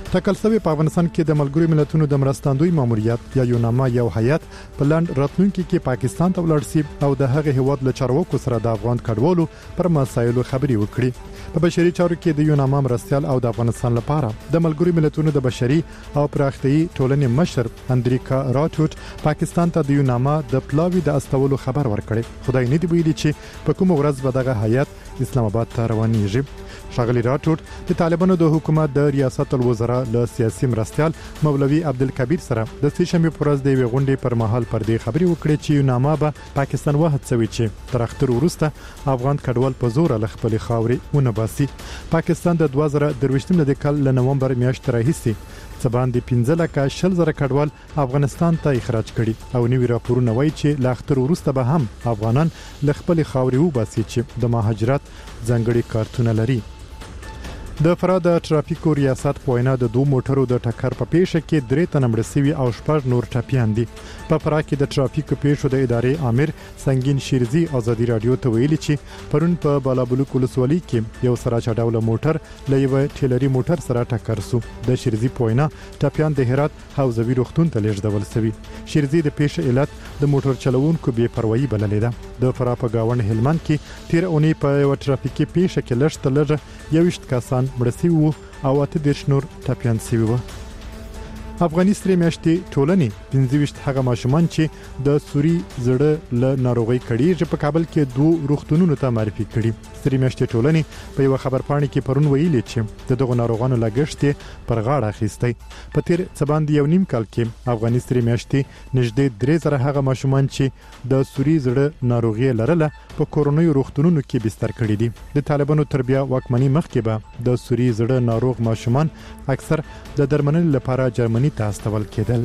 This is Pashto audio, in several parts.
ټاکل شوی په افغانستان کې د ملګرو ملتونو د مرستندوی ماموریت یا یوناما یو هیئت په لاند راتلونکي کې پاکستان ته ولاړ شي او د هغه هیواد له چارواکو سره د افغان کډوالو پر مسایلو خبري وکړي. په بشري چارو کې د یوناما مرستيال او د افغانستان لپاره د ملګرو ملتونو د بشري او پراختیايي ټولنې مشر اندریکا راټوټ پاکستان ته د یوناما د پلاوی د استولو خبر ورکړي. خدای نه دی ویلي چې په کوم ورځ به دغه هیئت اسلام آباد ته روانېږي. ښاغلي راټوټ د طالبانو د حکومت د ریاست الوزرا له سیاسي مرستيال مولوي عبدالکبیر سره د سېشنبه پر ورځ د وی غونډې پر مهال پر دې خبري وکړي چې یوناما به پاکستان وهڅوي چې تر اختر وروسته افغان کډوال په زور له خپل خاورې ونباسي. پاکستان د 2023 د کال له نومبر میاشتې راهیسې څبان د 15,000 کډوال افغانستان ته اخراج کړي او نوی راپورونه وایي چې له اختر وروسته به هم افغانان له خپل خاورې وباسي چې د مهاجرت ځانګړي کارتونه لري. د فراه د ټرافیکو ریاست پوینا د دوه موټرو د ټکر په پیښه کې 3 تنه مړ شوي او 6 نور ټپیان دي. په فراه کې د ټرافیکو پیښو د ادارې امیر سنگین شیرزي ازادي رادیو ته ویلي چې پرون په بالابلوک ولسوالۍ کې یو سراچ ډول موټر له یو ټیلري موټر سره ټکر شو. د شیرزي پوینا ټپیان د هرات حوزوي روغتون ته لیږدول شوي. شیرزي د پیښې علت د موټر چلوونکو بې پروايي بللې ده. د فراه په گاوند هلمند کې تیر اونۍ په یو ټرافیکي پیښه کې لږ تر لږه 21 کسان مړ شوي او 8 نور ټپیان شوي وو. افغاني سری میاشتې ټولنې 25 هغه ماشومان چې د سوري زړه له ناروغي کړي په کابل کې 2 روغتونونو ته معرفي کړي. سری میاشتې ټولنې په یو خبرپاڼه کې پرون ویلي چې دغه ناروغانو لګښت پر غاړه اخیستی. په تیر څباند یو نیم کال کې افغاني سری میاشتې نږدې 3000 هغه ماشومان چې د سوري زړه ناروغي لرله په کورونیو روغتونونو کې بستر کړي دي. د طالبانو تربیه واکمنۍ مخکې به د سوري زړه ناروغ ماشومان اکثر د درملنې لپاره جرمني ته استول کېدل.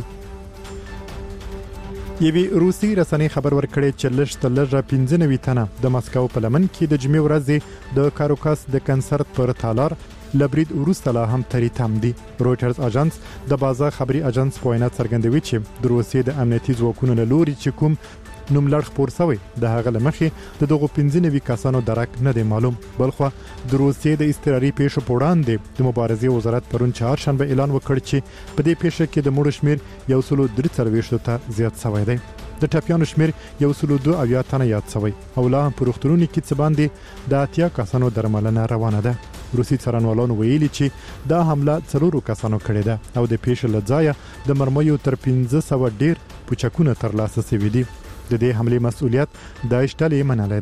یوه روسي رسنۍ خبر ورکړی چې لږ 15 تنه د مسکو په لمن کې د جمعې ورځ د کاروکاس د کنسرت پر تالار لبرید وروسته لا هم تری تم دي. رويټرز اژانس د بازار خبري اژانس په وینا څرګندوي چې د روسیې د امنیتي ځواکونو له لوري چې کوم نوم لړ خبر شوی د هغه لمخې د دغه 15 کسانو درک نه دی معلوم. بلخو د روسیې د استراري پیښو په وړاندې د مبارزې وزارت پرون چهارشنبه اعلان وکړ چې په دې پیښه کې د مړو شمیر 143 ته زیات شوی دی. د ټپیانو شمیر 102 تنه یاد شوی او لا هم په روغتونونو کې څه باندې د 80 کسانو درملنه روانه ده. روسي څارنوالانو ویلي چې دا حمله 4 کسانو کړې ده او د پیښې لځای د مرمیو تر 1500 ډیر پوچکونه ترلاسه شوي دي. د دې حمله مسؤلیت داعش ډلې منلې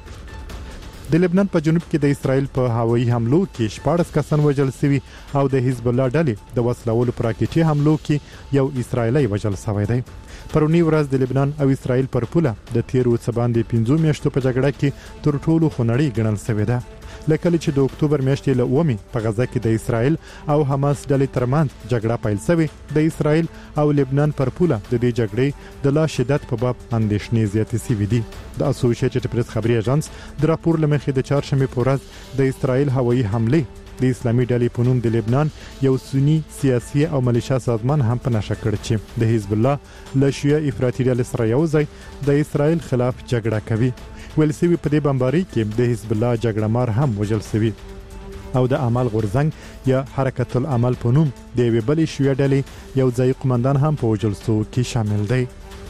ده. د لبنان په جنوب کې د اسرائیل په هوایي حملو کې 14 کسان وژل شوي او د حزب الله ډلې د وسلوالو پر راکټي حملو کې یو اسرائیلی وژل شوی دی. پرونی ورځ د لبنان او اسرائیل پر پوله د تیرو څباندې 15 میاشتو په جګړه کې تر ټولو خونړی ګڼل شوی ده. لکه چې د اکتوبر میاشتې له اومي په غزا کې د اسرائیل او حماس ډلې ترمنځ جګړه پیل شوه. د اسرائیل او لبنان پر پوله د دې جګړې د لا شدت په باب اندېښنې زیاتې شوې دي. د اسوسییټډ پریس خبري اژانس د راپور لمخې د چهارشنبه په ورځ د اسرائیل هوایي حمله د اسلامي ډلې په نوم د لبنان یو سنی سیاسي او ملیشیا سازمان هم په نشه کړ چې د حزب الله له شیعه افراطي ډلې سره یو ځای د اسرائیل خلاف جګړه کوي. ولسوي په دې بمباري کې د حزب الله جګړهمار هم وژل شوی او د عمل غورزنګ یا حرکت العمل په نوم د یوې بلې شیعه ډلې یو ځای قومندان هم په وژل شو کې شامل دی.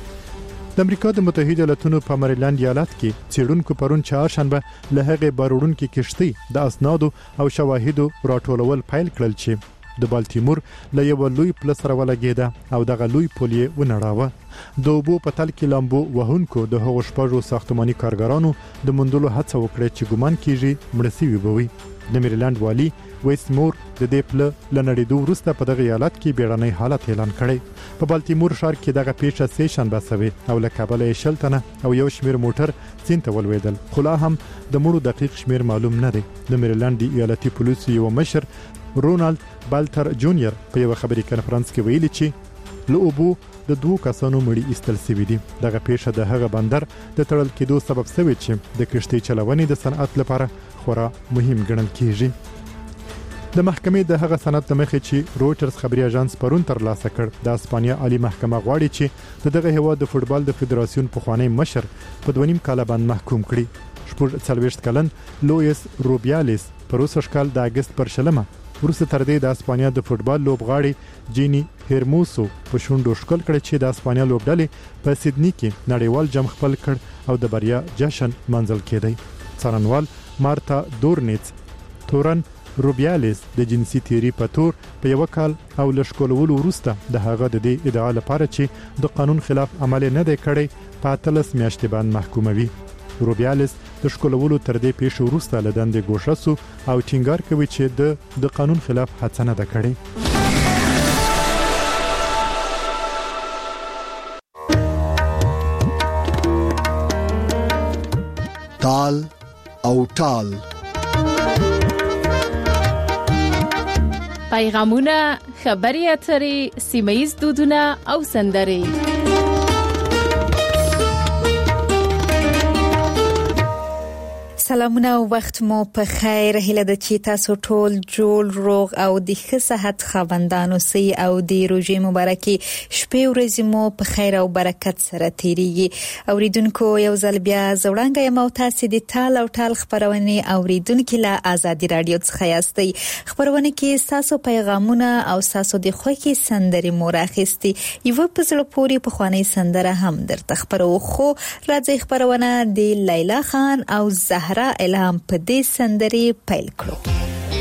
د امریکا د متحده ایالاتونو په مریلند ایالت کې څېړونکو پرون چهارشنبه له هغې بارونکو کشتۍ د اسنادو او شواهدو راټولول پیل کړل چې د بالتیمور له یو لوی پل سره ولګېده او دغه لوی پل یې ونړاوه. د اوبو په تل کې لامبو وهونکو د هغو شپږو ساختماني کارګرانو د موندلو هڅه وکړه چې ګمان کیږي مړه شوي به وي. د مریلند والي ویسمور د دې پل له نړېدو وروسته په دغه ایالت کې بیړنی حالت اعلان کړی. په بالتیمور ښار کې دغه پیښه سې شنبه شوې او له کابل یې 60 تنه او یو شمیر موټر سیند ته ولوېدل. خو لا هم د مړو دقیق شمیر معلوم نه دی. د مریلند ایالتي پولیسو یو مشر رونالد بالتر جونیور په یو خبري کانفرنس کې ویلي چې له اوبو د 2 کسانو مړي ایستل شوي دي. دغه پیښه د هغه بندر د تړل کېدو سبب شوی چې د کشتۍ چلونې د صنعت لپاره خورا مهم ګڼل کیږي. د محکمې د هغه سند مخې چې رويټرز خبري اژانس پرون ترلاسه کړ د اسپانیا عالی محکمه غواړي چې دغه هیواد د فوتبال د فدراسیون پخوانی مشر په 2.5 کال باندې محکوم کړي. 40 کلن لوئیس روبیالیس پر اوسه کال د اگست پر شلمه ورسته تر دې د اسپانیا د فوتبال لوبغاړي جینی هرموسو په شونډو ښکل کړ چې د اسپانیا لوبډلې په سیدنی کې نړیوال جام خپل کړ او د بریا جشن منځل کېدی. څارنوال مارتا دورنیتس تورن روبیالیس د جنسي تیری په تور په یو کال او لشکولولو ورسته د هغه د دې ادعا لپاره چې د قانون خلاف عمل نه دی کړی په 13 میاشتې باندې محکوموي. روبیالیس د شکولولو تر دې پیښو ورسته لدندې ګوښه سو او ټینګار کوي چې د قانون خلاف هڅه نه ده کړې. تال او ټال پیغامونه، خبري اترې، سیمه‌ییز دودونه او سندرې. سلامونه او وخت مو په خیر. هیله ده چې تاسو ټول جوړ روغ او د ښه صحت خاوندانو سي او د روزي مبارکي شپې ورځې مو په خیر او برکت سره تیریږي. اوریدونکو یو ځل بیا زوړانګه یم او تاسو د تال او ټال خبرونه اوریدونکو له آزادي رادیو څخه یاستئ. خبرونه کې تاسو پیغامونه او تاسو د خوښي سندرې مو راخستي. یو په زړه پوري په خواني سندره هم درته خبرو خو راځي خبرونه د لیلا خان او زهرا الهام په دې سندرې پیل کړو.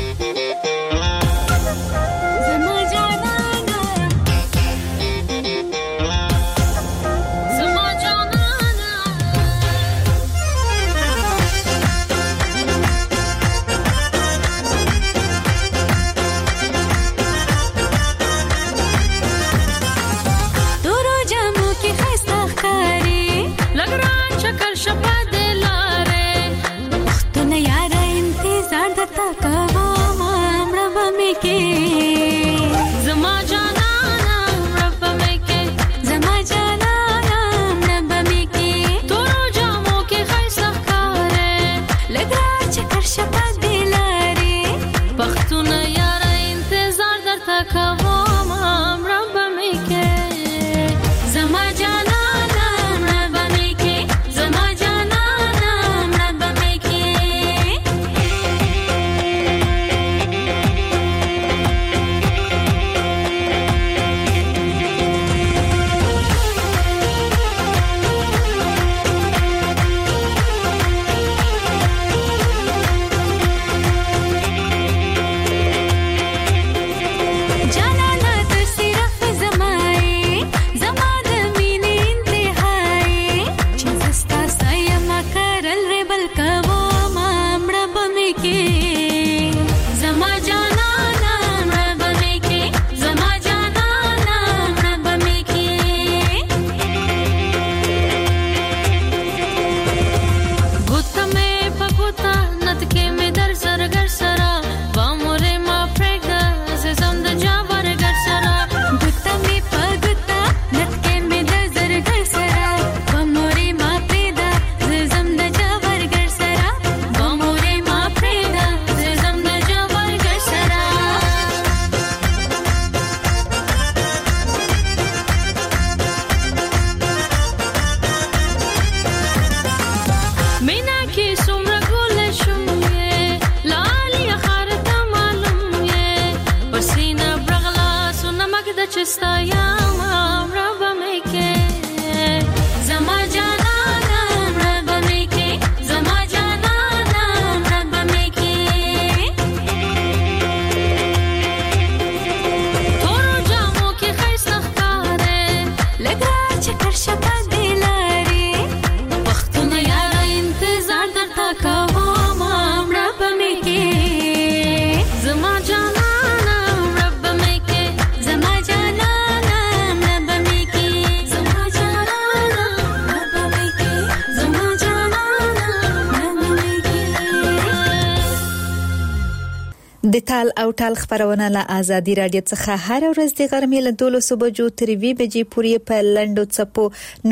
د تال او ټال خبرونه له آزادي رادیو څخه هر ورځ د غرمې له 12 بجو تر 2 بجې پورې په لندو چپو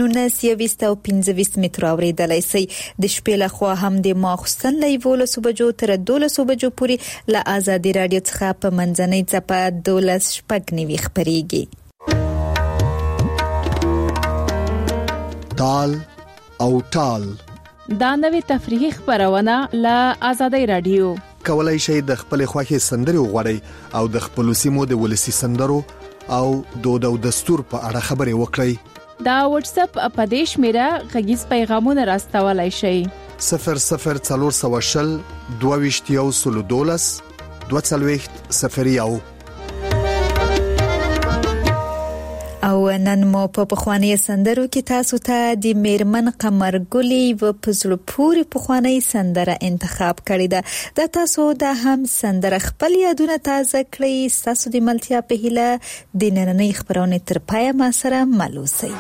19 او 15 متر اوریدلای شي. د شپې له خوا هم د ماخستن له 12 بجو تر 12 بجو پورې له آزادي رادیو څخه په منځنۍ چپه 12 شپږ نیوي خبريږي. تال او ټال دا نوې تفریحي خبرونه له آزادي رادیو. کولای شئ د خپل خوښي سندري وغوړئ او د خپل سیمو د ولسی سندرو او دود او دستور په اړه خبري وکړئ. دا واتس اپ اپدیش میرا غږیز پیغامونه راستولای شئ. 0040 22 22 او نن مو په پخوانی سندرو کې تاسو ته د میرمن قمر ګلی و پزړه پوری پخوانی سندره انتخاب کړی ده. د تاسو د هم سندره خپل یادونه تازه کړئ. تاسو د ملتیا په هیله د نننۍ خبرونه تر پای ما سره ملوسي.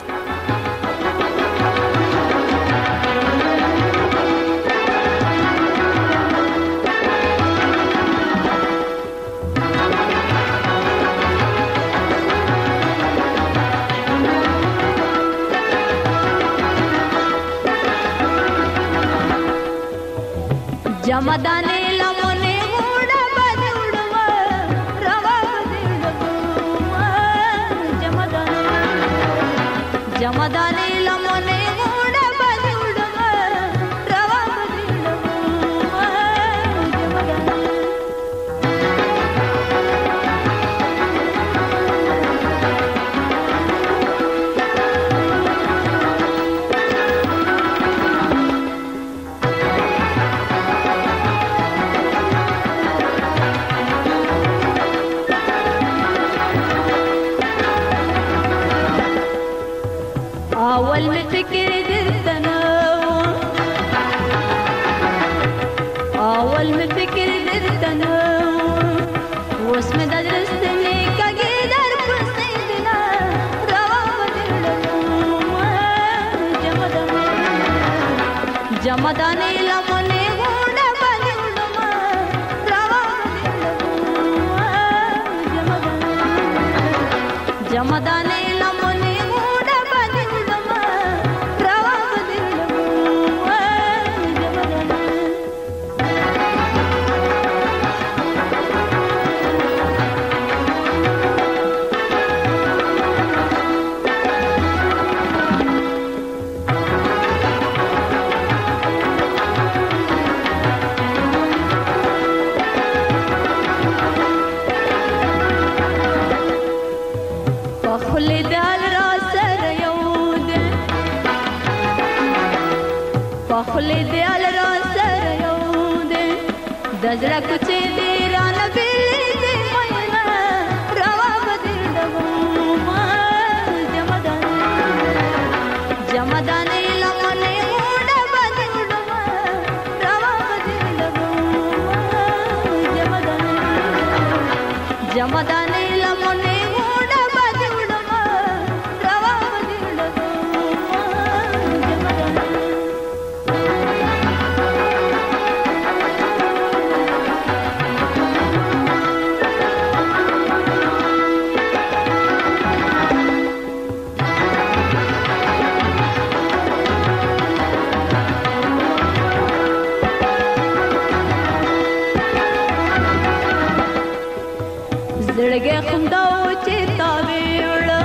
जमदाने लमने उड़ा बदुड़वा रवा बदुड़वा जमदाने लमने उड़ा बदुड़वा रवा बदुड़वा अवल में फिक्र दिलतना अवल में फिक्र दिलतना उसमें दरसने का गिदर पुसैदना रवा बदलवा जमदाने लमने उड़ा बदलवा रवा बदलवा जमदाने लमने दजरा कुछ देरा न बिली दे मैना रवा बदलवा जमदाने लमने उड़ा बदलवा रवा बदलवा जमदाने लमने उड़ा बदलवा रवा زړګي خونداو چې تاویړ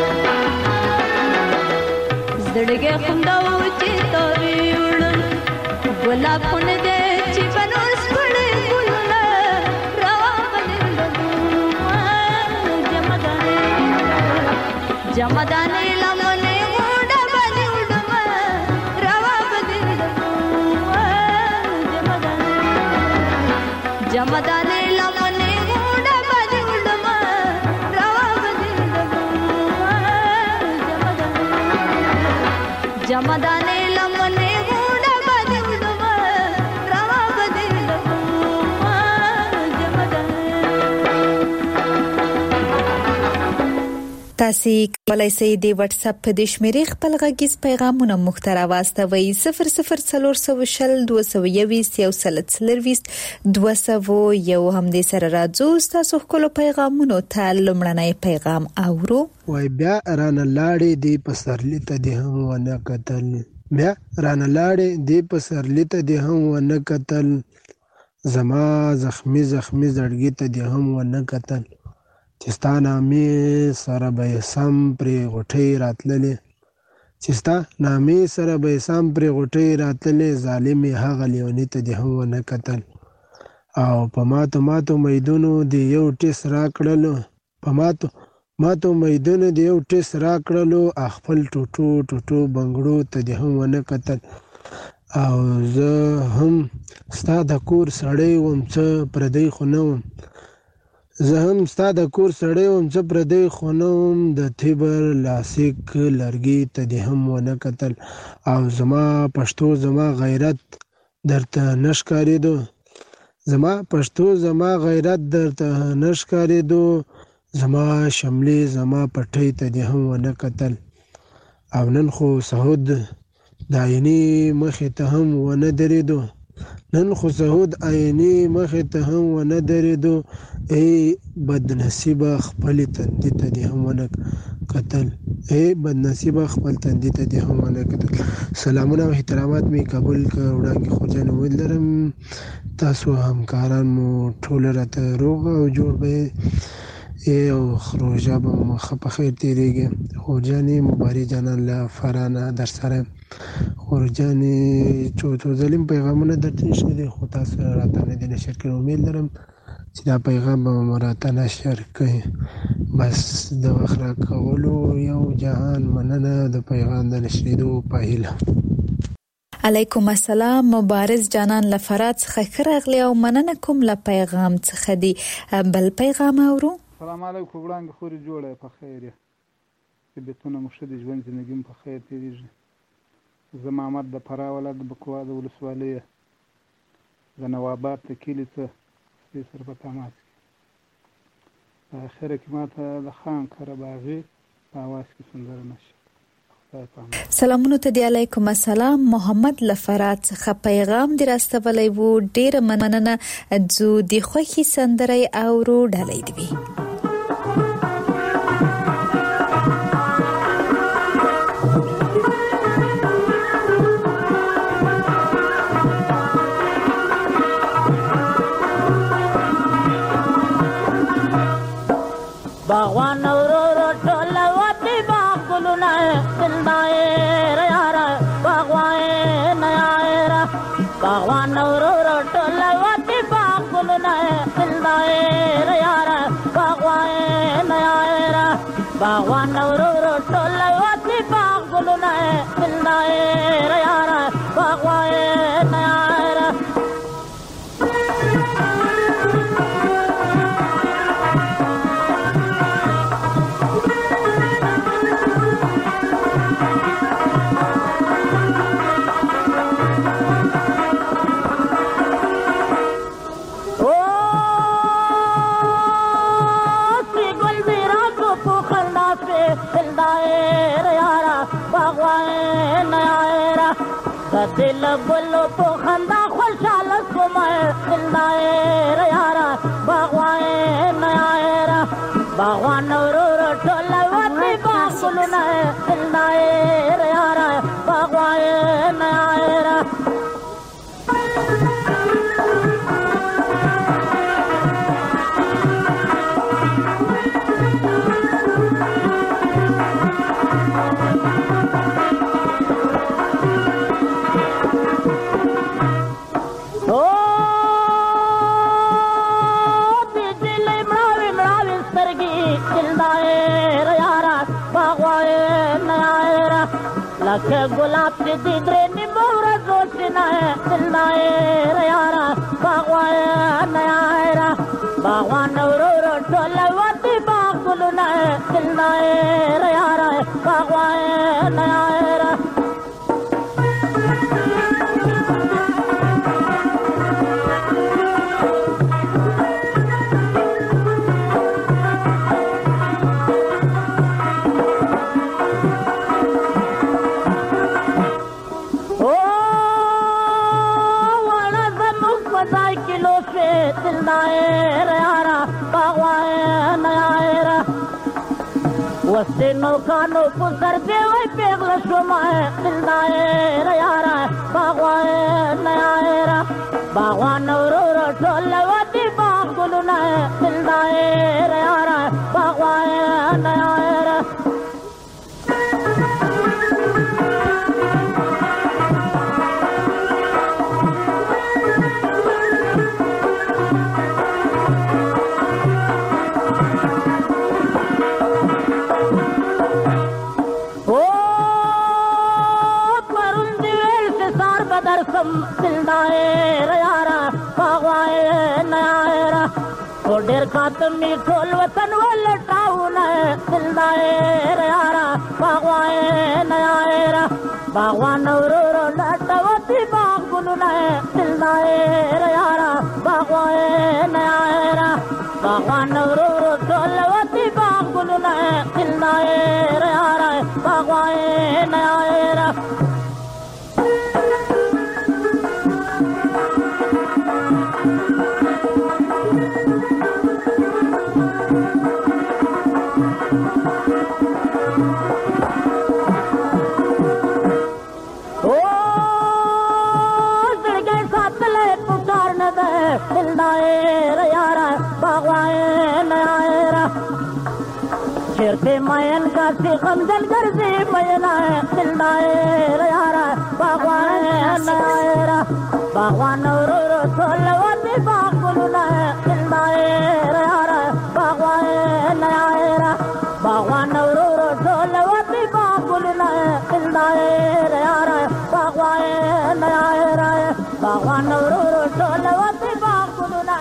زړګي خونداو چې تاویړ ګلاب خون دې چې بنوس پړې ګلونه روا بدلوا جمدانه لمنه وډه بدلوا روا بدلوا جمدانه لمنه जमदाने लमने उड़ा बदलवा रवा बदलवा تاسو کولای شئ د واتس اپ په د شمیرې خپل غږیز پیغامونه محتوا واستوي 004022 یو هم د سره راځو تاسو خپل پیغامونه ته لمړنۍ پیغام اورو وای بیا رانه لاړې دی پسرلی ته دی هم ونه قتل بیا رانه لاړې دی پسرلی ته دی هم ونه قتل زما زخمی زړګي ته دی هم ونه قتل چستانه می سره به سم پرې غټي راتللې چستا نامې سره به سم پرې غټي راتللې ظالمي هغه لیونی ته دی هم نه قتل او په ماتو میدونو د یو ټیس راکړلو خپل ټوټو بنګړو ته دې هم ونه کتل. او زه هم ستا د کور سړی وم څه پردی خو نه وم د تیبر لاسیک لرګي ته دې هم ونه کتل. او زما پښتو زما غیرت درته نه ښکارېدو زما شملې زما پټۍ ته دې هم ونه کتل. او نن خو سهود د عیني مخې ته هم ونه درېدو ای بدنصیبه خپل تندي ته دې هم ونه کتل. سلامونه او احترامات می قبول کړه وړاندې خورجان. امید لرم تاسو همکاران مو ټول راته روغ او جوړ به او روژه به مو ښه په خیر تېرېږي. خورجانې مباري جانان له فرانه در سره خورجانې څو ظلم پیغامونه درته نشته دی خو تاسو راته نه دي نشر کړي. امید لرم چې دا پیغام به مو راته نشر کړي. بس د وخت راکولو یو جهان مننه د پیغام د نشرېدو په هیله. علیکم السلام. مبارز جانان له فرات څخه ښه راغلی او مننه کوم له پیغام څخه دی. بل پیغام اورو. سلام علیکم وړاندې خورې جوړه په خیر یې طبیعتونه مو ښه دي ژوند زندګي مو په خیر تېرېږي. زه محمد د فراه ولایت د بکوا د ولسوالۍ د نواباد د کلي څه ستاسې سره په تماس کې په اخره کې ماته د خان کره باغي په اواز کې سندره نشي. سلامونو ته دی. علیکم السلام. محمد لفرات څخه پیغام دی راستولی وو. ډیره مننه. ځو د خوښي سندره اورو ډالۍ دی. باغوان اورو ټول وتی باغونه سندایر یارا باغوان یارا باغوان اورو ټول وتی باغونه سندایر یارا باغوان یارا باغوان اورو ټول وتی باغونه سندایر یارا باغوان یارا दिल बोलो तो खंदा खुशहाल सुमाए दिलदार यारा बागवान यारा बागवान रो टोला वाती बागुलना दिलदार यारा बागवान यारा लखे गुलाब की दिदरे निमोरा जोशना है दिलदार यारा बागवान यारा बागवान रो टोला वाती बागुलना है दिलदार यारा बागवान यारा वस्तिनो कानो पुसर देवे पेगल सुमाए दिलदार यारा बागवान यारा बागवान रो टोला वाती बागुलना दिलदार यारा बागवान यारा بدر سم دلدار یارا باغوای نایرا ډېر خاتم ټول وطن ولټاونه دلدار یارا باغوای نایرا باغوان ورور لټوتی باغونه دلدار یارا باغوای نایرا باغوان ورور ټول وطن باغونه دلدار یارا باغوای نایرا شرط مین کا غم دل گرزی مینا دلدار یارا باغوان نایرا باغوان ورور ټول وتی باغونه دلدار یارا باغوان نایرا باغوان ورور ټول وتی باغونه دلدار یارا باغوان نایرا باغوان ورور ټول وتی باغونه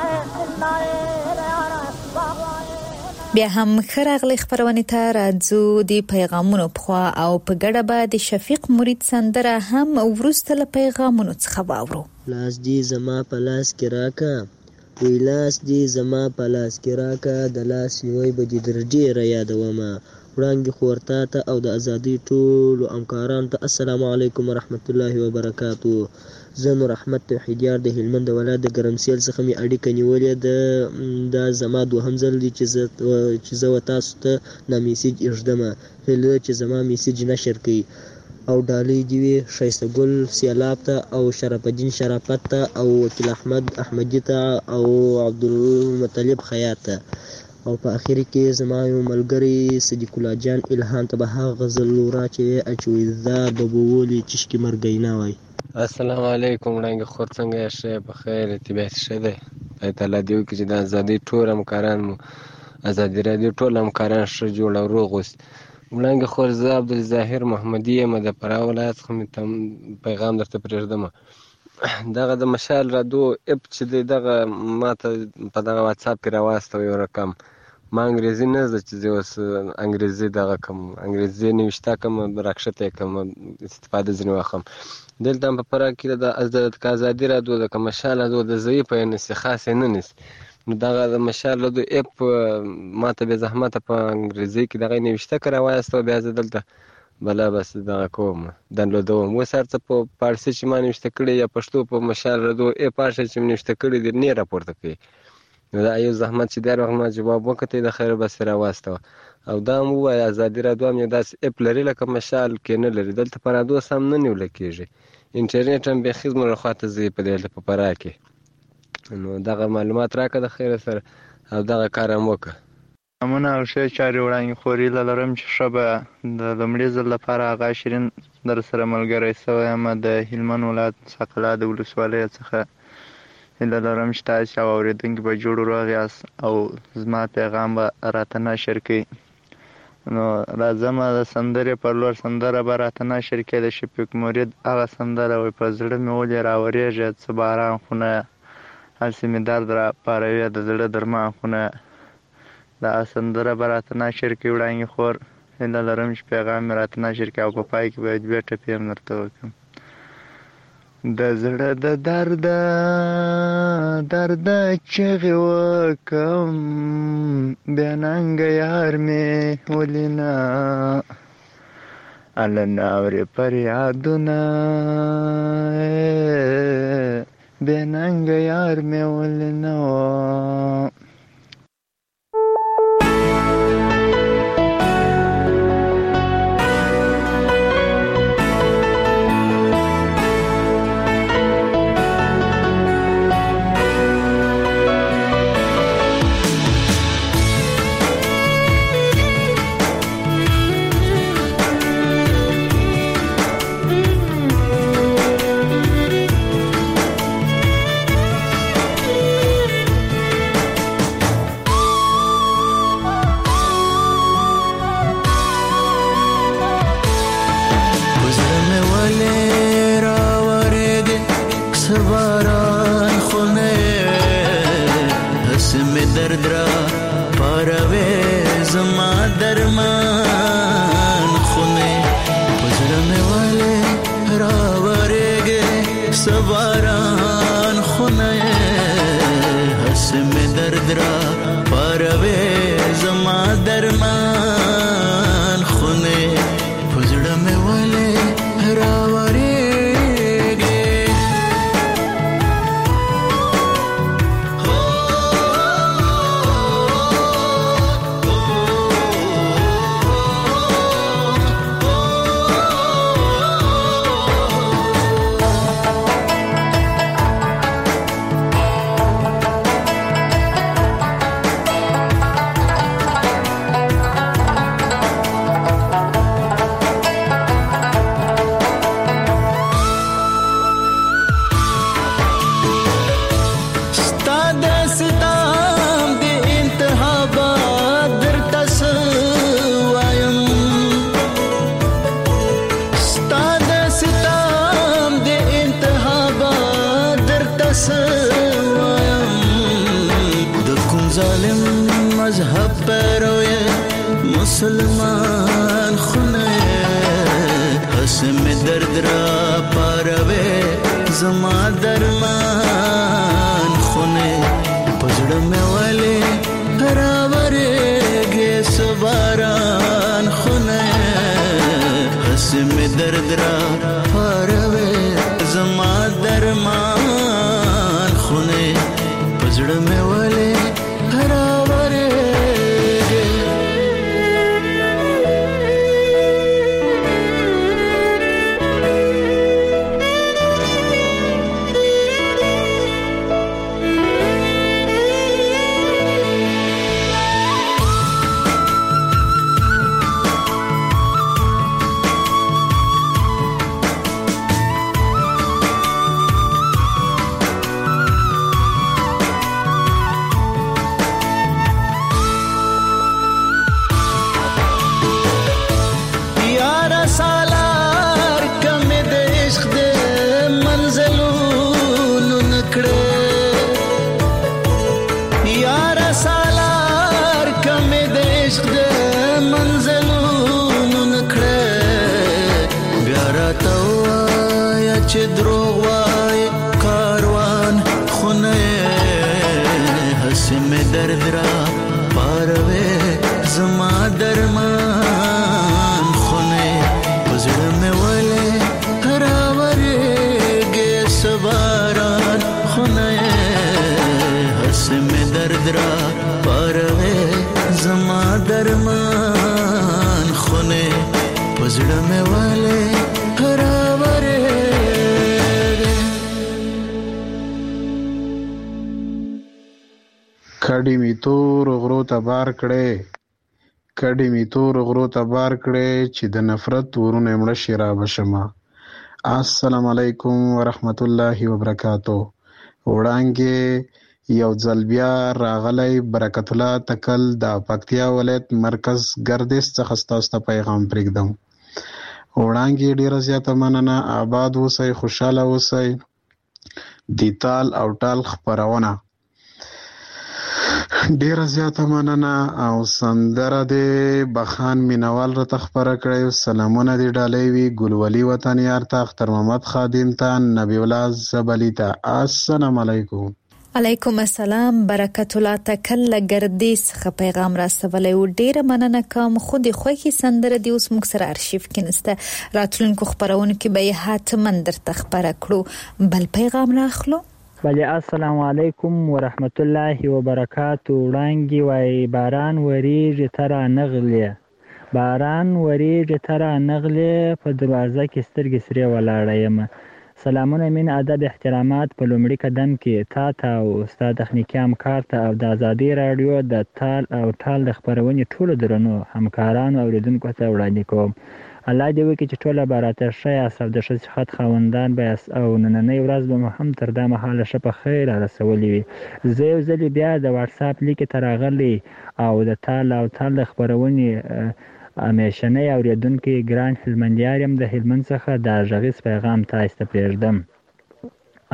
دلدار یارا باغوان بیا هم خراغلی خبرونه ته راځو د پیغامونو په او په ګډه به د شفیق مرید سندره هم ورسته له پیغامونو څخه واورو. لاس دی زما په لاس کې راکا وی لاس دی زما په لاس کې راکا د لاس نیوی به د ډېره یادومه وړاندې خورتا ته او د ازادۍ ټولو همکارانو ته السلام علیکم ورحمت الله وبرکاتو. زه نور احمد توحیدیار د هلمند ولایت د ګرمسیل څخه مې اړیکه نیولې دا زما دوهم ځل دی چې زه تاسو ته دا میسیج ایږدمه هیله چې زما میسیج نشر کړي او ډالۍ دې وي ښایسته ګل سیلاب ته او شرف الدین شرافت ته او وکیل احمد احمدي ته او عبدالمطلب خیاط ته او په اخر کې زما یو ملګری صدیق الله جان الهام ته به هغه غزل ورا چې اچوي دا ببولي چشکی مرګینا وای. السلام علیکم وړاندې خور څنګه شه بخیر طبیعت شه ده الله تعالی دیو کې چې د ازادۍ ټول همکاران مو ازادي رادیو ټول همکاران ښه جوړ او روغ اوسي. وړاندې خور زه عبدالظاهر محمدي یم د فراه ولایت څخه پیغام درته پرېږدم. دغه د مشال رادیو اپ چې دی دغه ماته په دغه واتساپ کې راواستوي یو رقم ما انګریزي نه زده چې زه اوس انګریزي دغه کوم انګریزي نوشته کوم راکښته کوم استفاده ځینې واخلم. دلته هم په فراه کې د ازادي رادیو د مشال رادیو د ضعیف یې نسي خاص یې نه نیسي نو دغه د مشال رادیو اپ ماته بې زحمته په انګریزي کې دغه نوشته که راوایسته بیا زه دلته بله بس دغه کوم ډاونلوډوم اوس هر څه په فارسي چې ما نوشته کړي یا پښتو په مشال رادیو اپ هر شی چې مې نوشته کړي دي نه راپورته کوي نو دا یو زحمت چې دی هر وخت ما جواب وکړی د خیر بس راواستوه او دا هم ووایه ازادي رادیو هم یو داسې اپ لري لکه مشال کې نه لري دلته په رادیو سم نه نیوله کېږي انټرنیټ هم بیخي زموږ له خواته ځي په دلته په فراه کې نو دغه معلومات راکړه د خیر سره او دغه کار هم وکړه. امونه او ښې چارې وړاندې خوري لرم چې ښه به د لومړي ځل لپاره هغه شیرین در سره ملګری شوی یم د هلمند ولایت څقلا د ولسوالۍ څخه هیله لرم چې تاسې او اورېدونکي به جوړ روغ یاست او زما پیغام به راته نشر کړئ نو راځم د سندرې پر لور سندره به راته نشر کړئ د شفیق مرید هغه سندره وایي په زړه مې ولې راورېږي څه باران خونه هسې مې درد راپاروي د زړه درمان خونه دا سندره به راته نشر کړئ وړاندې خور هیله لرم چې پیغام مې راته نشر کړي او په پای کې به دوې ټپې هم درته وکړم. د زړه د درده چغې وکم بیا ننګه یار مې ولې نه اله ناورې فریادونه بیا ننګه یار مې ولې نه درد را پاروي زما درمان خونه پزړه مې والے راورېږي سواران خونه هس مې درد را پاروي زما درمان خونه پزړه مې والے راورېږي مسلمان خونه حسم درد را پاروي زما درمان خونه پزړه مې والے راورېږي سواران خونه حسم درد را پاروي زما درمان خونه پزړه مې والے درمان خونه پزړه مې والے راورېږي کډې می تور غرو ته بار کړې کډې می تور غرو ته بار کړې چې د نفرت ورونه مړه شي را بشمه. السلام علیکم ورحمت الله وبرکاتو. وړانګې یو ځل بیا راغلی برکت الله تکل د پکتیا ولایت مرکز ګردیز څخه ستاسو ته پیغام پرېږدم. وړانګې ډېره زیاته مننه. آباد اوسئ، خوشحاله اوسئ. د تال او ټال خپرونه ډیره زیاته مننه. او سندره د بخان مینوال راته خپره کړی. سلامونه دې ډالۍ وي ګلولي وطن یار ته، اختر محمد خادم ته، نبی الله زبلی ته. السلام علیکم. علیکم السلام. برکت الله تکل ګردیز څخه پیغام راستولی و. ډیره مننه کوم. خو د خوښي سندره دی اوس موږ سره ارشیف کې نسته، راتلونکو خپرونو کې به یې حتما درته خپره کړو. بل پیغام راخلو. بله، السلام علیکم ورحمت الله وبرکاتو. وړانګې وایي باران وریږي ته رانغلې، باران وریږي ته رانغلې، په دروازه کې سترګې سرې ولاړه یم. سلامونه، مین، ادب، احترامات په لومړي قدم کې تا ته او ستا تخنیکي همکار ته او د ازادي راډیو د تال او ټال د خپرونې ټولو درنو همکارانو او اوریدونکو ته وړاندې کوم. الله دې وکړي چې ټوله به راته ښه یاست او د ښه صحت خاوندان به یاست او نننۍ ورځ به مو هم تر دا مهاله ښه په خیر رسولې وي. زه یو ځلې بیا د واټساپ لیکې ته راغلی او د تال او تال د خپرونې همیشنی اوریدونکی ګران هلمندیار یم. د هلمند څخه د غږیز پیغام تاسو ته پرېږدم.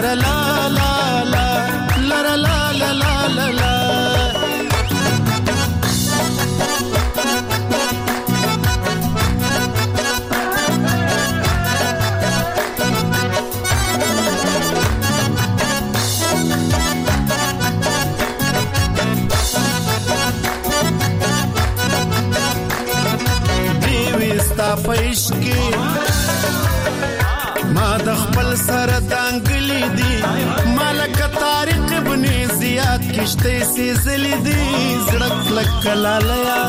لره لا لا لا لره لا لا لا لا لا پېښ کې ما د خپل سره دانګلې دي مالک طارق ابن زیاد کشته سي زلې دي زړک لکلالیا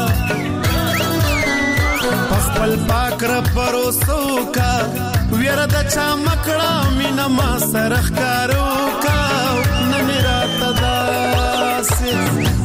خپل پاک رب پروسو کا وير د چا مکړه مینا ما سرخ کارو کا نن رات داسه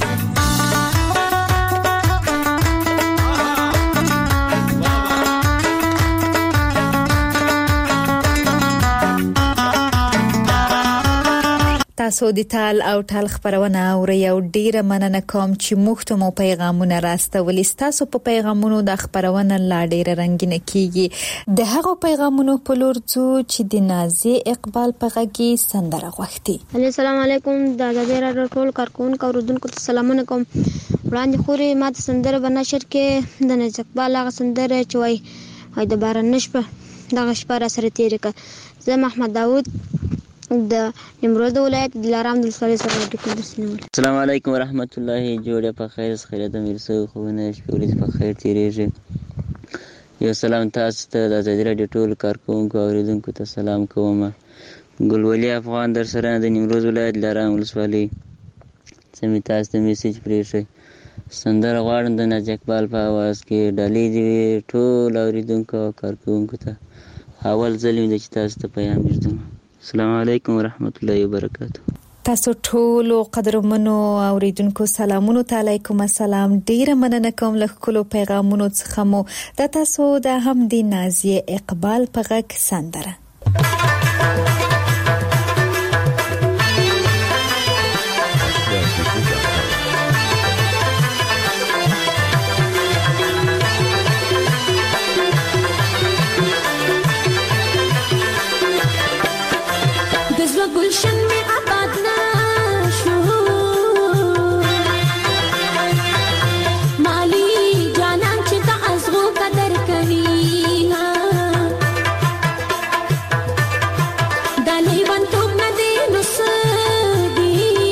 تاسو د تال او ټال خبرونه اورئ او ډیره مننه کوم چې موږ ته مو پیغامونه راستولي تاسو په پیغامونو د خبرونه لا ډیره رنگینه کیږي د هغه پیغامونو په لور ځو چې د نازي اقبال په غږی سندره غوښتي السلام علیکم د ازادي راډیو ټول کارکونکو اوریدونکو ته سلامونه کوم وړاندې خوري ماته سندره بنشر کې د نازي اقبال هغه سندره چې وای د باران نشپه دغه شپه را سره تیر کړه زه محمد داوود د نیمروز ولایت دلارام ولسوالۍ سره د السلام علیکم ورحمت الله جوړه په خیر خیرت مرسو خوونه شپوري په خیر تیریږي یو سلام تاسو ته د ازادي راډیو ټول کارکونکو اوریدونکو ته سلام کوم ګلولي افغان در سره د نیمروز ولایت دلارام ولسوالۍ سمې تاسو ته میسج پریږئ سندره غواړم د نازي اقبال په आवाज کې ډالۍ دی ټول اوریدونکو کارکونکو ته اول ځل چې تاسو ته پیغام ورکوم السلام علیکم ورحمت الله وبرکاته تاسو ټول قدرمنو اوریدونکو سلامونه علیکم السلام ډیره مننه کوم له کلو پیغامونو څخه مو د تاسو د هم د نازي اقبال په غږ سندره गुलशन में आबाद ना शो माली जाना चिता अज़गो कदर करी डाले बंतो न दे नुसदी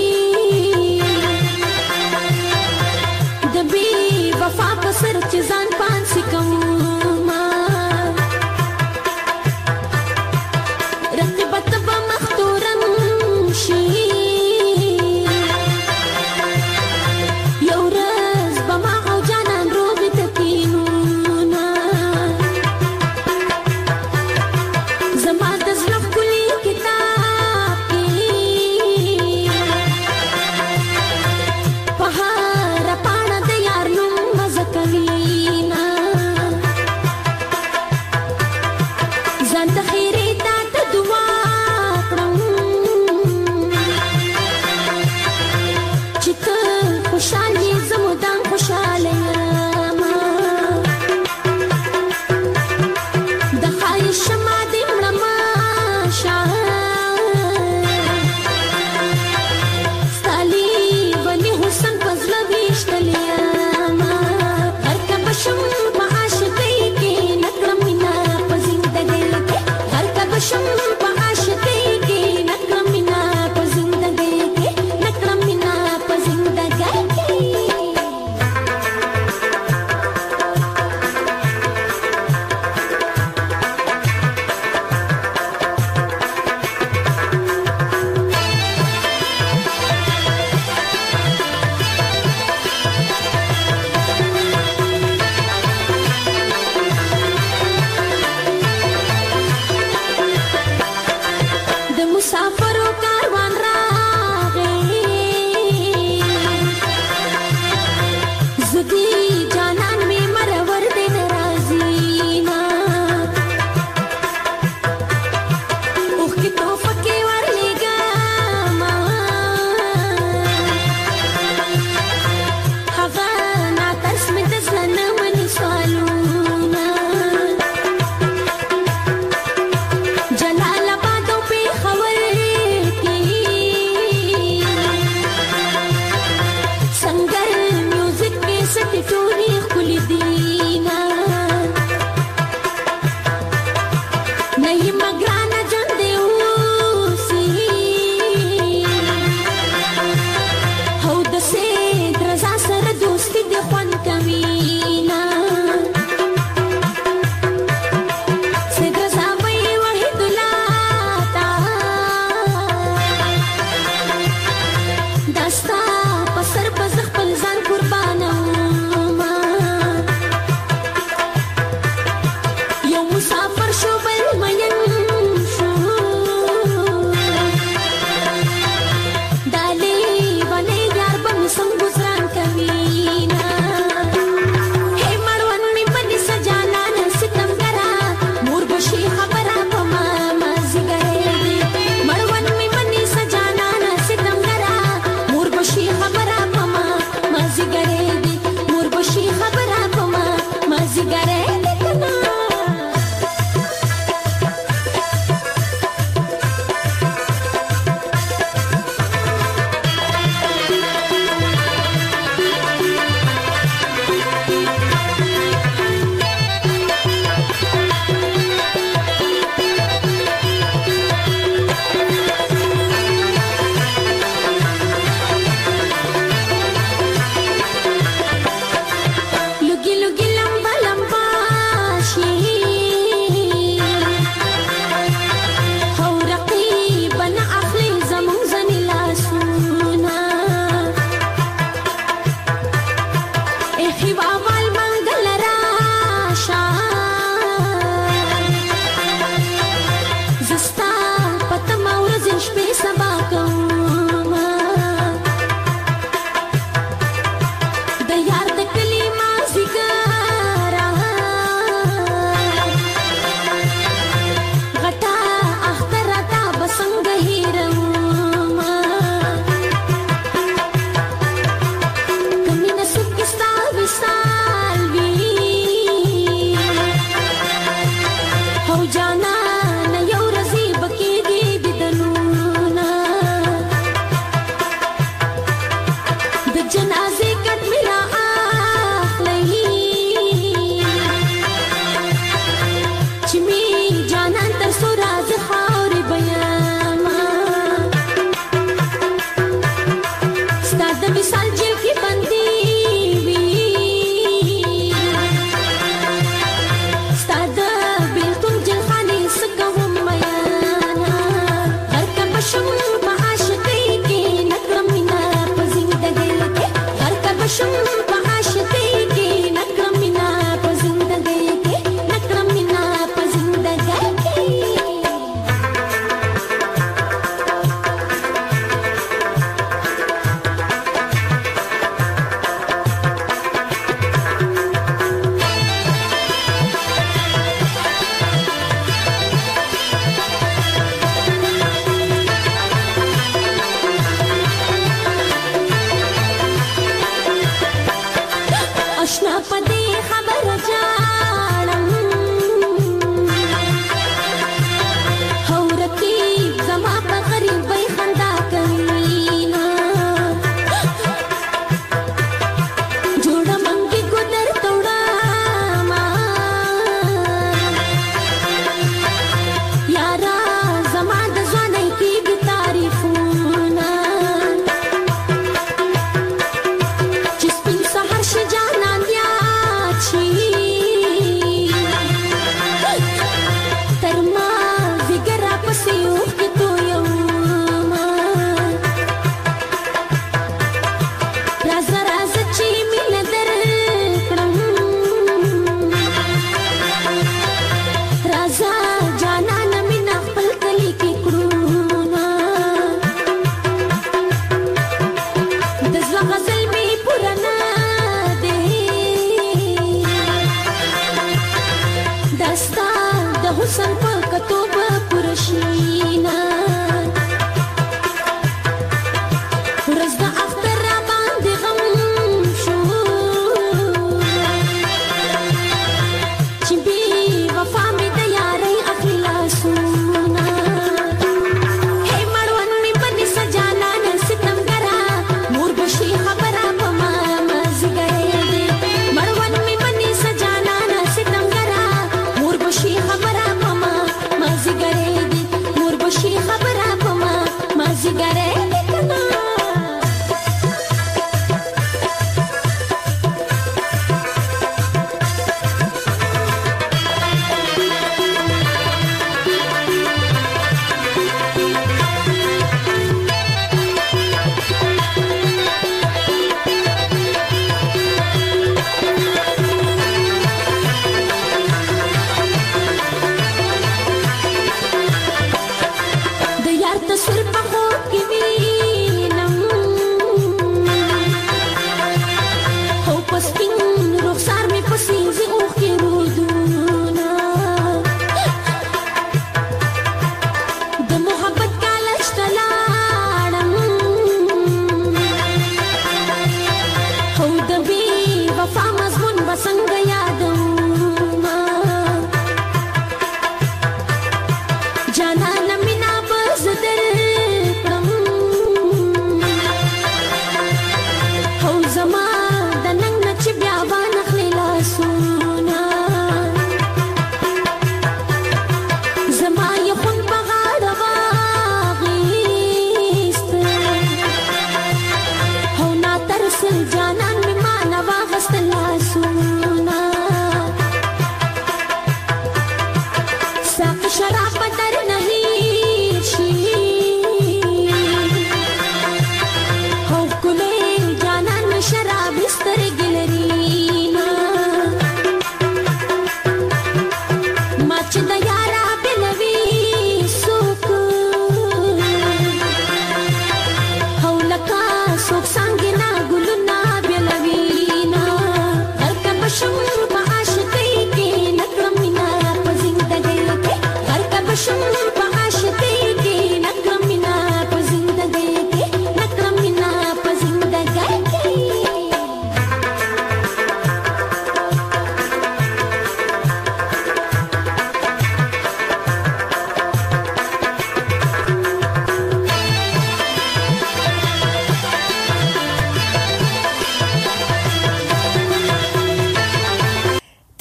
दबी वफा पसर चिजान पान सिकम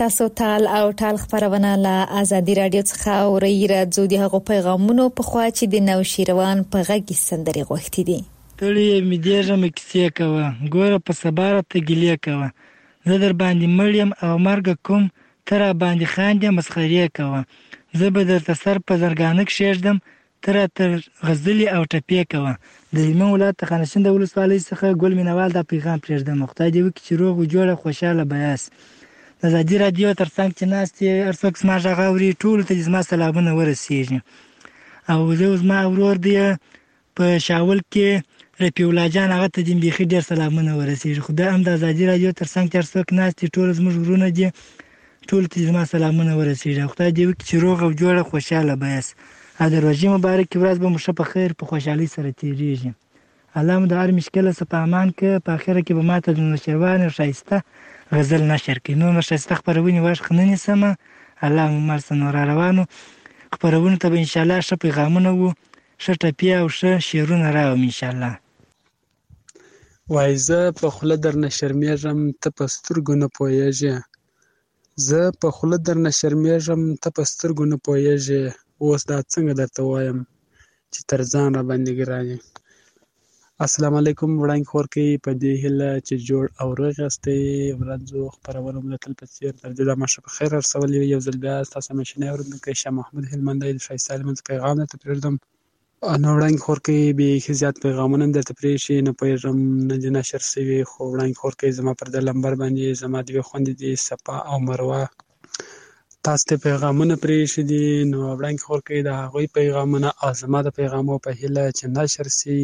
تاسو تال او ټال خبرونه له ازادي رادیو څخه اورئ. راځو د هغو پیغامونو په خوا چې د نوشیروان په غږ سندرې غوښتي دي. تړي مې دیږه مې کیسې کوه، ګوره په سبا راته ګیلې کوه، زه در باندې مړ یم او مرګ کوم، ته را باندې خاندې مسخرې کوه، زه به درته سر په زرګانه کښېږدم، ته راته غزلې او ټپې کوه. د هلمند ولایت د خانشین د ولسوالۍ څخه ګل مینوال دا پیغام پرېږدم. خدای دې وکړي چې روغ و جوړه خوشحاله به یاست. د ازادي راډیو تر څنګ چې ناست یې هر څوک زما غږ اوري، ټولو ته دې زما سلامونه ورسېږي. او زه زما ورور دی په شاول کې رفیع الله جان، هغه ته دې بیخي ډېر سلامونه ورسېږي. خو دا هم د ازادي راډیو تر څنګ چې هر څوک ناست دي ټول زموږ ورونه دي، ټولو ته دې زما سلامونه ورسېږي. خدای دې وکړي چې روغ او جوړه خوشحاله به یاست. او د روژې مبارکې ورځ به مو ښه په خیر په خوشحالۍ سره تېرېږي. الله مو د هر مشکله څه په امان که. په اخره کې به ماته د نوشیروان ښایسته غزل نشر کړي. نور ښایسته خپرونې واشخه نه نیسمه. الله مو مل څه نور روانو خپرونو ته به انشاءالله ښه پیغامونه وو، ښه ټپې او ښه شعرونه راوړم انشاءالله. وایي زه په خوله درنه شرمېږم، ته په سترګو نه پوهېږې. زه په خوله درنه شرمېږم، ته په سترګو نه پوهېږې. اوس دا څنګه درته وایم چې تر ځان را باندې ګران یې. السلام علیکم. وړاندې خور کوي په دې هیله چې جوړ او روغ یاستئ. ورځو خپرونه مو د تل په څېر تر دې دمه ښه په خیر رسولې وي. یو ځل بیا ستاسو همېشنی اورېدونکی شاه محمود هلمندی د ښایسته هلمند پیغام درته پرېږدم. نو وړاندې خور کوي بیخي زیات پیغامونه هم درته پرېښي، نه پوهېږم نه دي نشر شوي، خو وړاندې خور کوي زما پر دې لمبر باندې زما دوې خویندې دي صفا او مروه، تاسو ته پیغامونه پرېښي دي. نو وړاندې خور کوي د هغوی پیغامونه او زما د پیغامو په هیله چې نشر شي.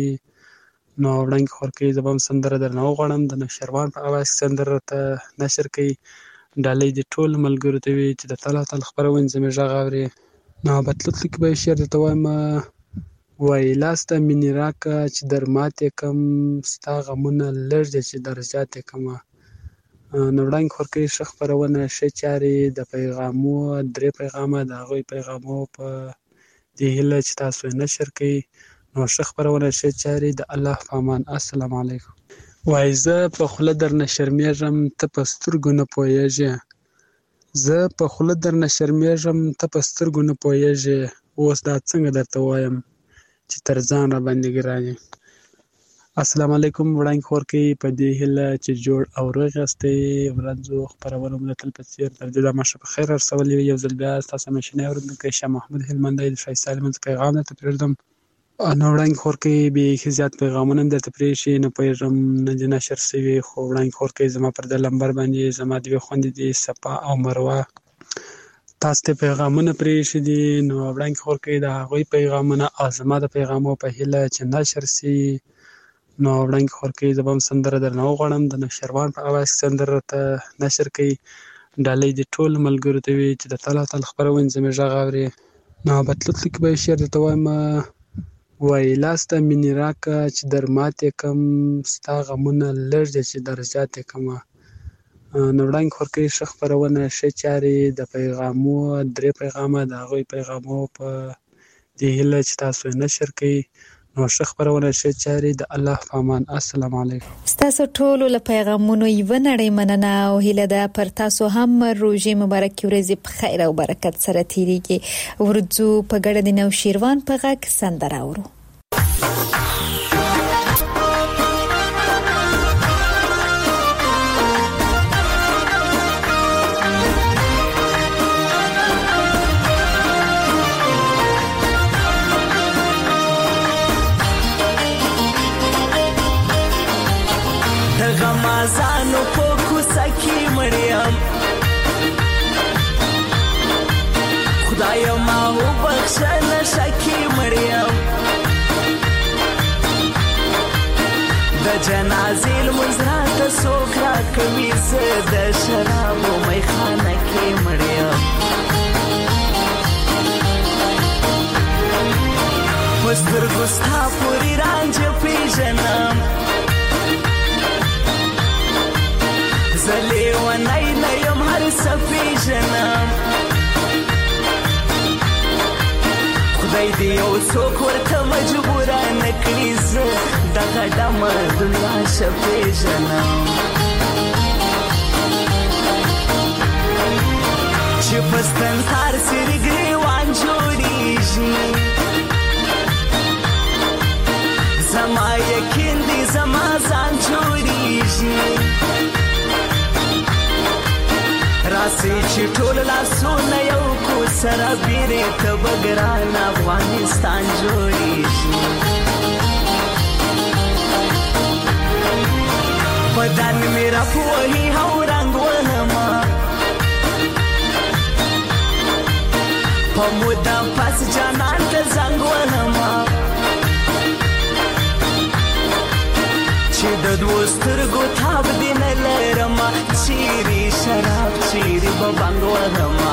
نو وړاندې خور کوي زه به هم سندره درنه وغواړم، د نوشیروان په اواز کې سندره راته نشر کوي. ډالۍ دې ټولو ملګرو ته وي چې د تل او تل خپرونې زموږ غږ اوري. نو بدلتلو کې به یو شعر درته وایم. وایي لاس ته مینې راکړه چې در ماتې کړم، ستا غمونه لږ دي چې در زیاتې کړمه. نو وړاندې خور کوي ښه خپرونه، ښه چارې، د پیغامو 3 پیغامه د هغوی پیغامو په دې هیله چې تاسو یې نشر کوئ. نو ښه خپرونه، ښه چارې، د الله په امان. السلام علیکم. وایي زه په خوله درنه شرمېږم، ته په سترګو نه پوهېږې. زه په خوله درنه شرمېږم، ته په سترګو نه پوهېږې. اوس دا څنګه درته وایم چې تر ځان را باندې ګران یې. السلام علیکم. وړاندې خور کوي په دې هیله چې جوړ او روغ یاستئ. ورځو خپرونه مو د تل په څېر تر دې دمه ښه په خیر رسولې وي. یو ځل بیا ستاسو همېشنی اورېدونکی شاه محمود هلمندی د ښایسته هلمند پیغام درته پرېږدم. نو وړاندې خور کوي بیخي زیات پیغامونه هم درته پرېښي، نه پوهېږم نه دي نشر شوي، خو وړاندې خور کوي زما پر دې لمبر باندې زما دوې خویندې دي صفا او مروه، تاسو ته پیغامونه پرېښي دي. نو وړاندې خور کوي د هغوی پیغامونه او زما د پیغامو په هیله چې نشر شي. نو وړاندې خور کوي زه به هم سندره درنه وغواړم، د نوشیروان په اواز کې سندره راته نشر کوي. ډالۍ دې ټولو ملګرو ته وي چې د تل او تل خپرونې زموږ غږ اوري. نو بدلتلو کې به یو شعر درته وایم. وایي لاس ته مینې راکړه چې در ماتې کړم، ستا غمونه لږ دي چې در زیاتې کړمه. نو وړاندې خور کوي ښه خپرونه، ښه چارې، د پیغامو 3 پیغامه د هغوی پیغامو په دې هیله چې تاسو یې نشر کوئ. نو ښه خپرونه، ښه چارې، د الله په امان. السلام علیکم. ستاسو ټولو له پیغامونو یوه نړۍ مننه او هیله ده پر تاسو هم روژې مبارکې ورځې په خیر او برکت سره تېرېږي. ورځو په ګډه د نوشیروان په غږ سندره اورو. غمازانو په کوڅه کې مړیم، خدایا ما وبخښه نشه کې مړیم، د جنازې لمونځ راته څوک راکوي، زه د شرابو میخانه کې مړیم، په سترګو ستا پورې رانجه پېژنم، زه لیونی نه یم هر څه پېژنم، خدای دې یو څوک ورته مجبوره نه کړي، زه دغه ډمه دنیا ښه پېژنم. چې پستن هر سری ګریوان جوړیږي زما یقین دی زما ځان جوړیږي راسي چې ټول لاسونه یو کو سره بیرې ته بګران افغانستان جوړیږي بدن میرا پوهی هو رنگ وهما په مودام پس جانان ته زنګ وهما چې د دوه سترګو تاب دې نه لرمه چیرې شراب چیرې به بنګ وهمه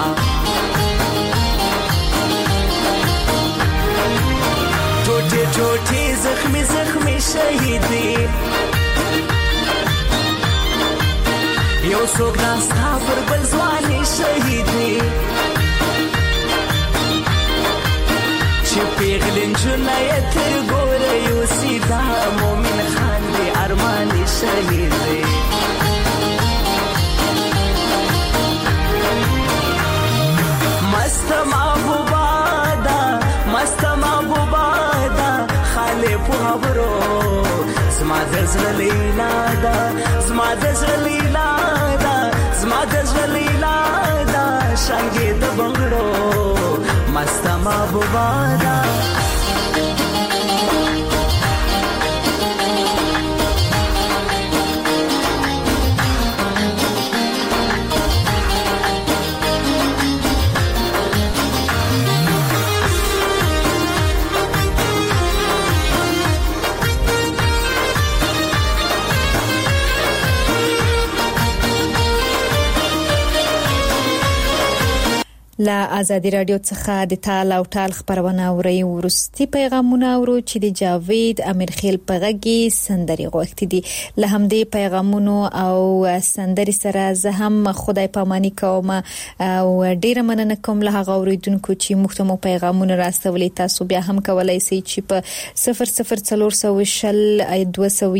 ټوټې ټوټې زخمي زخمي شهیدې یو څوک ناستا پر بل ځوانې شهیدې چې پیغلې نجونه یې تر ګوره یوسي دا مومن خان دی ارماني شهید دی مست محبوبه ده مست محبوبه ده خاله په خبرو زما د زړه لیلا ده زما د زړه لیلا ده زما د زړه لیلا ده شانګې د بنګړو مست محبوبه ده لا ازادي رادیو څخه د تال او ټال خبرونه اوري ورستي پیغامونه اورو چې د جاوید امیرخیل پغږی سندري غوښتي دي له همدې پیغامونو او سندري سره زه هم خدای پاماني کوم او ډیره مننه کوم له هغه اوریدونکو چې مختمو پیغامونه راستولي تاسو بیا هم کولای شئ چې په 00420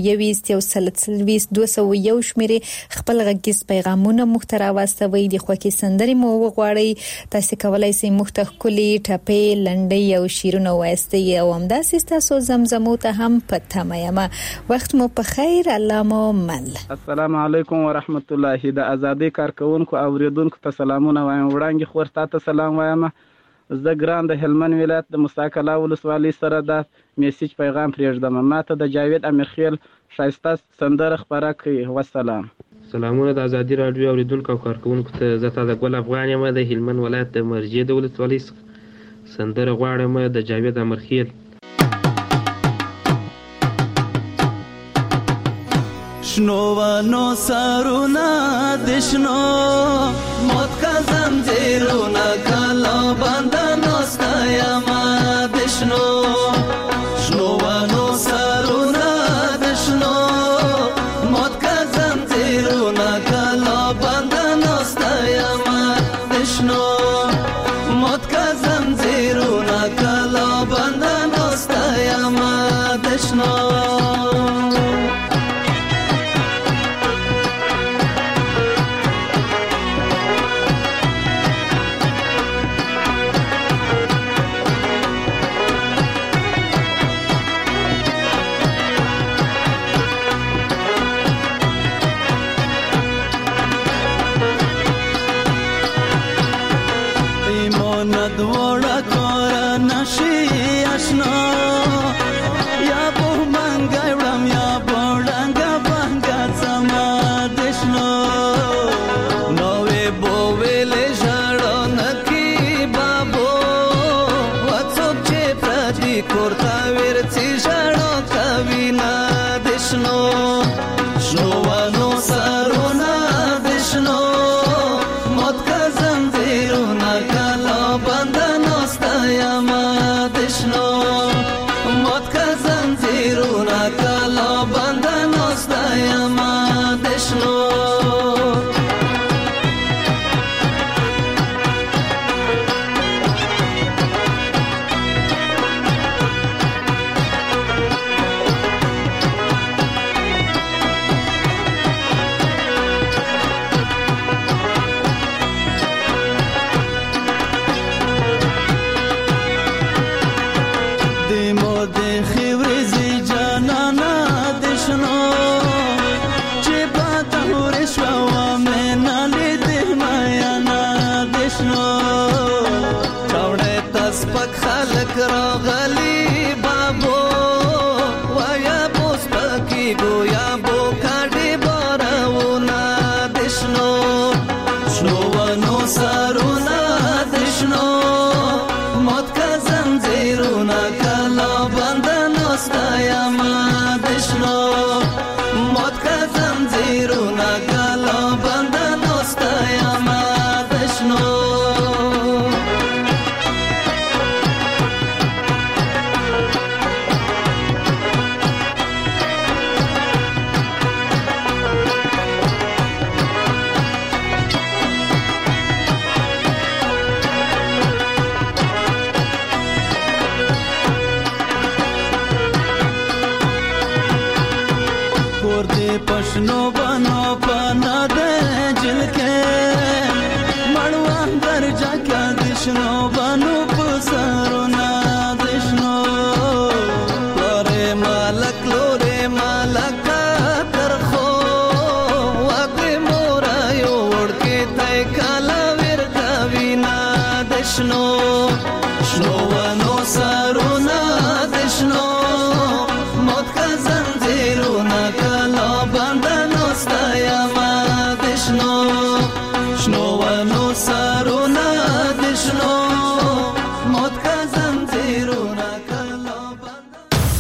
221 شمیرې خپل غږیز پیغامونه محتوا واستوي د خوکي سندري مو وغواړئ تاسو کولای شئ مختخ کلی ټپې لنډي او شیرونه وایستئ او همداسې تاسو زمزمو ته هم پته یم وخت مو په خیر الله مو مل السلام علیکم ورحمت الله د ازادي کارکونکو اوریدونکو ته سلامونه وایم وړاندې خورتا ته سلام وایم زه ګران د هلمند ولایت د مساکلا ولسوالۍ سره د میسج پیغام پرېږدم ماته د جاوید امیرخیل شایسته سندره خبره کوي والسلام سلامونه د ازادي رادیو اوریدونکو او کارکونکو ته زه د ګل افغان یم د هلمند ولایت د مرجې د ولسوالۍ سندره غواړم د جاوید امیرخیل شنو ونو سرونه د شنو موت کا زنجیرونه کلا بندنو ستایما د شنو شنو ونو سرونه د شنو موت کا زنجیرونه کلا بندنو ستایما د شنو موت کا زنجیرونه کلا بندنو ستایما د شنو ستایم د شنو